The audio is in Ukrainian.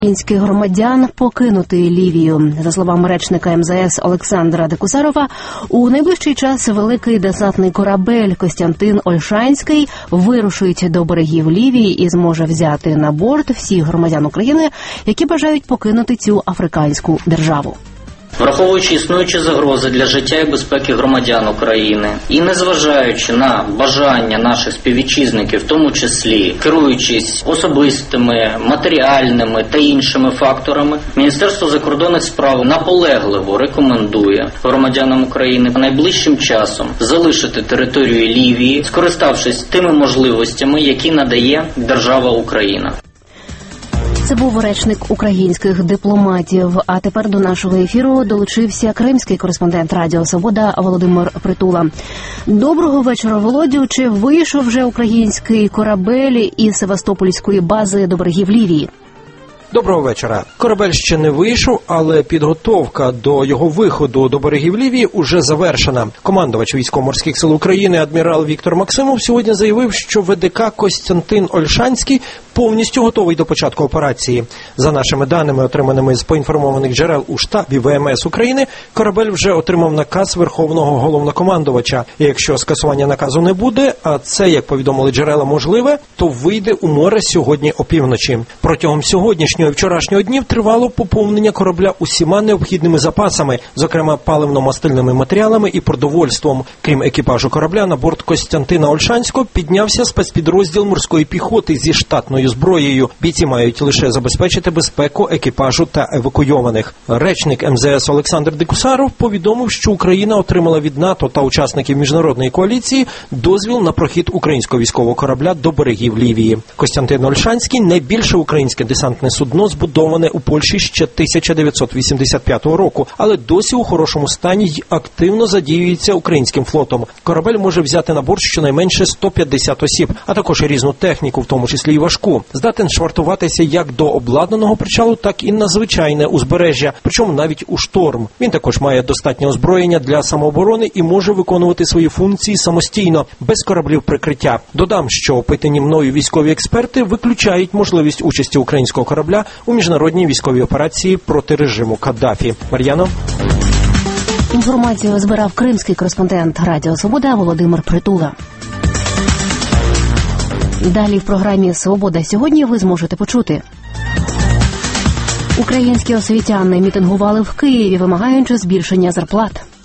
Українських громадян покинути Лівію. За словами речника МЗС Олександра Декусарова, у найближчий час великий десантний корабель «Костянтин Ольшанський» вирушить до берегів Лівії і зможе взяти на борт всіх громадян України, які бажають покинути цю африканську державу. Враховуючи існуючі загрози для життя і безпеки громадян України і незважаючи на бажання наших співвітчизників, в тому числі керуючись особистими, матеріальними та іншими факторами, Міністерство закордонних справ наполегливо рекомендує громадянам України найближчим часом залишити територію Лівії, скориставшись тими можливостями, які надає держава Україна. Це був речник українських дипломатів. А тепер до нашого ефіру долучився кримський кореспондент Радіо Свобода Володимир Притула. Доброго вечора, Володю. Чи вийшов вже український корабель із Севастопольської бази до берегів Лівії? Доброго вечора. Корабель ще не вийшов, але підготовка до його виходу до берегів Лівії уже завершена. Командувач Військово-морських сил України адмірал Віктор Максимов сьогодні заявив, що ВДК «Костянтин Ольшанський» повністю готовий до початку операції. За нашими даними, отриманими з поінформованих джерел у штабі ВМС України, корабель вже отримав наказ Верховного головнокомандувача. І якщо скасування наказу не буде, а це, як повідомили джерела, можливе, то вийде у море сьогодні опівночі. Протягом сьогоднішнього і вчорашнього днів тривало поповнення корабля усіма необхідними запасами, зокрема паливно-мастильними матеріалами і продовольством. Крім екіпажу корабля, на борт Костянтина Ольшанського піднявся спецпідрозділ морської піхоти зі штатною зброєю. Бійці мають лише забезпечити безпеку екіпажу та евакуйованих. Речник МЗС Олександр Декусаров повідомив, що Україна отримала від НАТО та учасників міжнародної коаліції дозвіл на прохід українського військового корабля до берегів Лівії. Костянтин Ольшанський – найбільше українське десантне судно, збудоване у Польщі ще 1985 року, але досі у хорошому стані й активно задіюється українським флотом. Корабель може взяти на борт щонайменше 150 осіб, а також різну техніку, в тому числі й важку. Здатен швартуватися як до обладнаного причалу, так і на звичайне узбережжя, причому навіть у шторм. Він також має достатнє озброєння для самооборони і може виконувати свої функції самостійно, без кораблів прикриття. Додам, що опитані мною військові експерти виключають можливість участі українського корабля у міжнародній військовій операції проти режиму Каддафі. Мар'яно? Інформацію збирав кримський кореспондент Радіо Свобода Володимир Притула. Далі в програмі «Свобода сьогодні» ви зможете почути. Українські освітяни мітингували в Києві, вимагаючи збільшення зарплат.